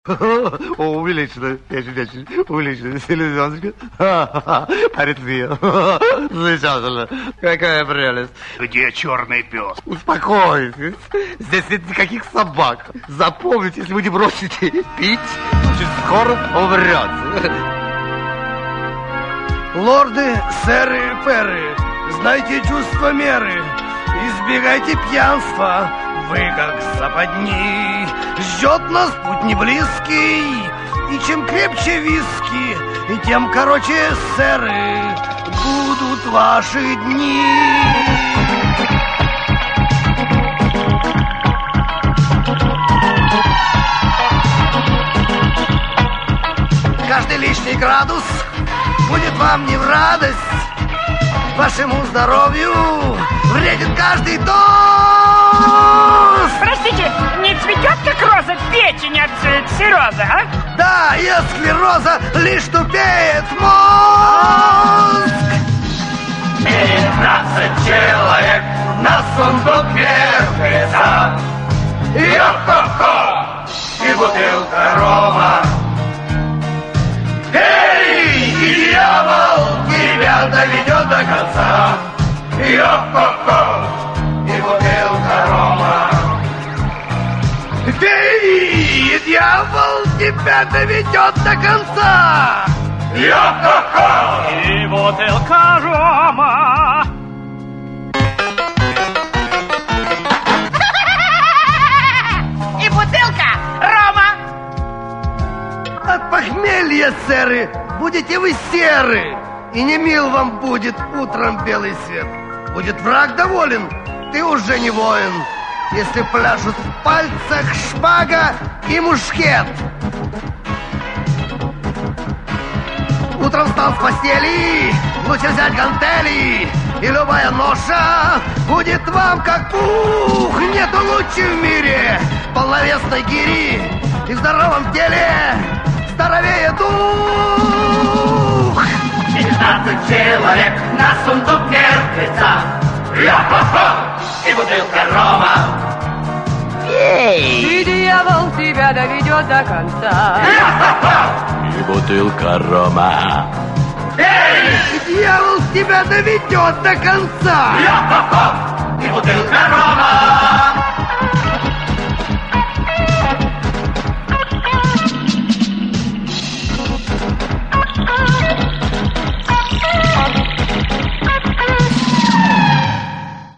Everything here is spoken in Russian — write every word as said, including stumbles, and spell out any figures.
Увеличено, очень-очень увеличено. Селезеночка. Аритмия. Замечательно. Какая прелесть. Где черный пес? Успокойтесь. Здесь нет никаких собак. Запомните, если вы не бросите пить, очень скоро умрете. Лорды, сэры, перы, знайте чувство меры. Избегайте пьянства, вы как западни. Ждет нас путь не близкий, и чем крепче виски, и тем короче, сэры, будут ваши дни. Каждый лишний градус будет вам не в радость. Вашему здоровью вредит каждый доз. Простите, не цветет как роза печень от цирроза, а? Да, и от склероза лишь тупеет мозг. Пятнадцать человек на сундук вертится. Йо-хо-хо! И бутылка рома. Эй, дьявол, тебя доведет до конца. Йо-хо-хо! И бутылка рома. Эй, дьявол, тебя доведет до конца. Йо-хо-хо! И бутылка рома. И бутылка рома. От похмелья, сэры, будете вы серы, и не мил вам будет утром белый свет. Будет враг доволен, ты уже не воин, если пляшут в пальцах шпага и мушкет. Утром встал с постели, лучше взять гантели, и любая ноша будет вам как пух. Нету лучше в мире полновесной гири, и в здоровом теле здоровее дух. Пятнадцать человек на сундук вертится. Йо-хо-хо! И бутылка рома. И дьявол тебя доведет до конца. Йо-хо-хо! И бутылка рома. Эй, дьявол тебя доведет до конца. Йо-хо-хо! И бутылка рома.